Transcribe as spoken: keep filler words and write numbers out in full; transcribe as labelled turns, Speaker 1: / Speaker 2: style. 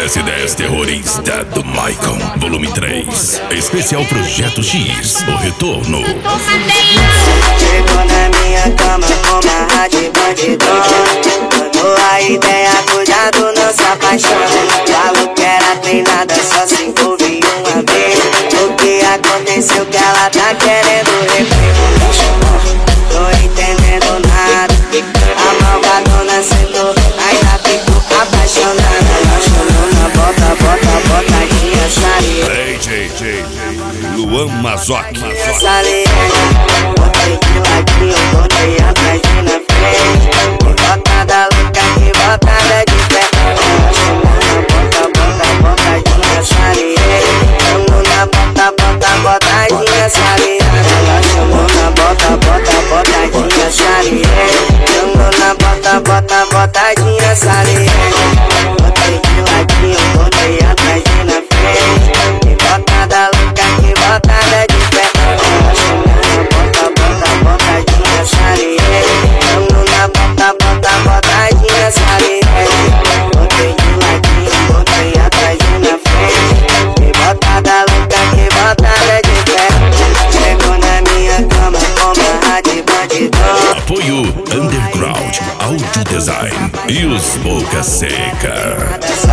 Speaker 1: As ideias terrorista do Maicon, volume três. Especial Projeto X, o retorno.
Speaker 2: Chegou na minha cama com uma rádio bandidão. Mandou a ideia, cuidado, não se apaixone. Falou que era treinada, só se envolve uma vez. O que aconteceu que ela tá querendo repetir? Tô entendendo nada. A malvadona sentou, ainda ficou apaixonada. Ela chamou na bota, bota, botadinha, sabe?
Speaker 1: Ei, J J Luan Mazoc.
Speaker 2: Botei de ladinho, botei atrás e na frente. Que botada louca, que botada de pé. Ela chamou na bota, bota, botadinha, saliente. Chamou na bota, bota, botadinha, saliente. Ela chamou na bota, bota, botadinha, saliente. Chamou na bota, bota, botadinha, saliente. Botei de ladinho, botei atrás e na frente. Que botada louca, que botada de pé. Ela chamou na bota, bota, botadinha, saliente. Chamou na bota, bota, botadinha, saliente. Botei de ladinho, botei atrás e na frente. Que botada louca, que botada de pé. Chegou na minha cama com uma rádio bandidão.
Speaker 1: Apoio Underground Audio Design e os Boca Seca.